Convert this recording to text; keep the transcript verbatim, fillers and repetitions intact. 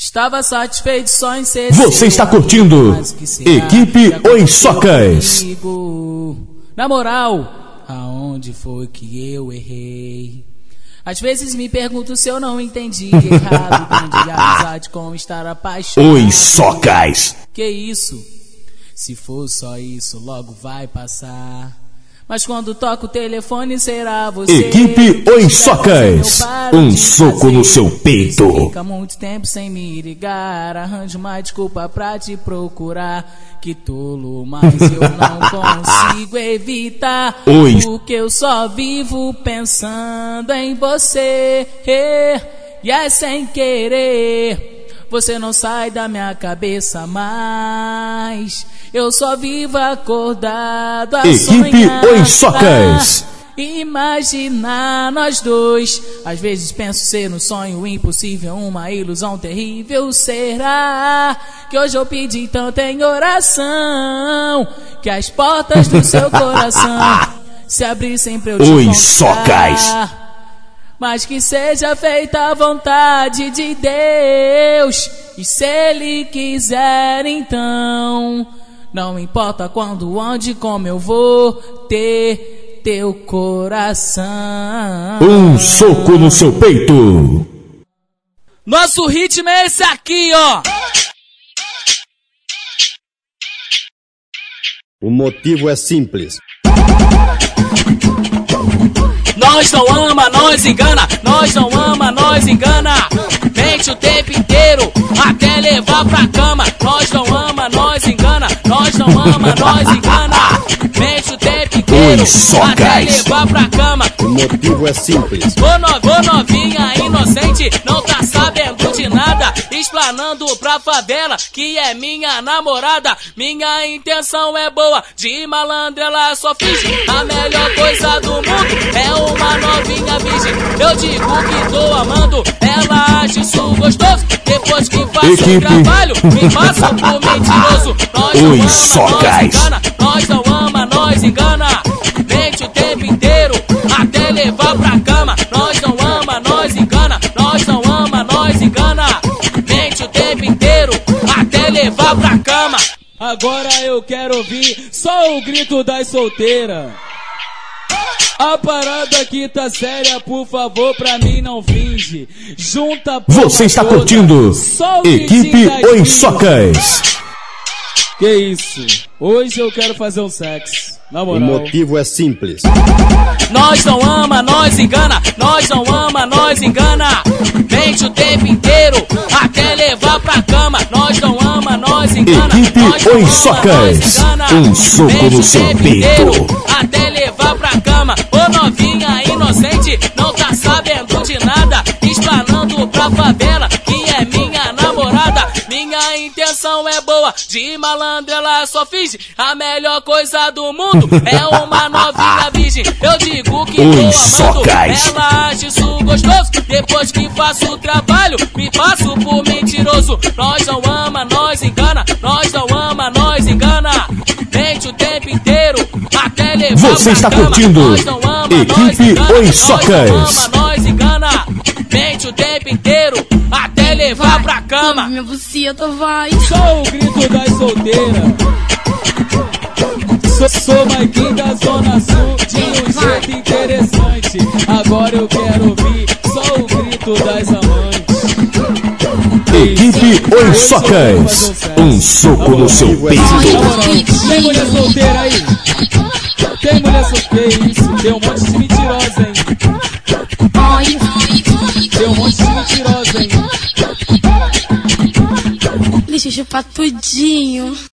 Estava satisfeito só em ser. Você está curtindo Equipe Os Socas. Na moral, aonde foi que eu errei? Às vezes me pergunto se eu não entendi errado. Entendi a amizade com estar apaixonado. Os Socas. Que isso? Se for só isso, logo vai passar. Mas quando toco o telefone será você. Equipe Os Socas. Um soco no seu peito. Fica muito tempo sem me ligar. Arranjo uma desculpa pra te procurar. Que tolo, mas eu não consigo evitar. Oi. Porque eu só vivo pensando em você. E é sem querer. Você não sai da minha cabeça mais. Eu só vivo acordado a Equipe sonhar. Os Socas. Imaginar nós dois. Às vezes penso ser um sonho impossível, uma ilusão terrível. Será que hoje eu pedi tanto em oração que as portas do seu coração se abrissem pra eu te conquistar? Os Socas. Mas que seja feita a vontade de Deus. E se Ele quiser, então não importa quando, onde, como eu vou ter teu coração. Um soco no seu peito. Nosso ritmo é esse aqui, ó. O motivo é simples. Nós não ama, nós engana. Nós não ama, nós engana. Mente o tempo inteiro até levar pra cama. Nós não ama, nós engana. Nós não ama, nós engana. Mente o tempo inteiro até levar pra cama. O motivo é simples. Ô, no, ô novinha inocente, não tá sabendo de nada. Explanando pra favela que é minha namorada. Minha intenção é boa, de malandra ela só finge. A melhor coisa do mundo é uma novinha virgem. Eu digo que tô amando, ela acha isso gostoso. Depois que faço o trabalho, me faço por mentiroso. Nós não ama, nós engana. Nós não ama, nós engana. Mente o tempo inteiro até levar pra cama. Nós não ama, nós engana. Nós não ama, nós engana. Mente o tempo inteiro até levar pra cama. Agora eu quero ouvir só o grito das solteiras. A parada aqui tá séria, por favor, pra mim não finge. Junta. Você está toda, curtindo Equipe Os Socas. Que isso? Hoje eu quero fazer um sexo. Na moral. O motivo é simples. Nós não ama, nós engana. Nós não ama, nós engana. Mente o tempo inteiro até levar pra cama. Nós não ama, nós engana. Equipe Os Socas. Um soco no seu peito até levar pra cama. Ô novinha inocente, não tá sabendo de nada. Explanando pra favela que é minha namorada. Minha intenção é boa, de malandra ela só finge. A melhor coisa do mundo é uma novinha virgem. Eu digo que tô amando, ela acha isso gostoso. Depois que faço o trabalho, me faço por mentiroso. Nós não ama, nós engana. Nós não ama, nós engana. Mente o tempo inteiro até levar. Você está cama. curtindo ama, Equipe Os Socas. Nós não ama, nós engana. Mente o tempo inteiro até levar vai, pra cama. Minha buceta vai. Só o grito das solteiras. Sou, sou Maiquinho da Zona Sul de um vai. Jeito interessante. Agora eu quero ouvir só o grito das amantes. Equipe Os Socas. Um soco no seu peito. Tem mulher solteira aí? Tem mulher solteira? Isso, tem um monte de mentirosa, hein? Tem um monte de mentirosa, hein? Deixa eu chupar tudinho.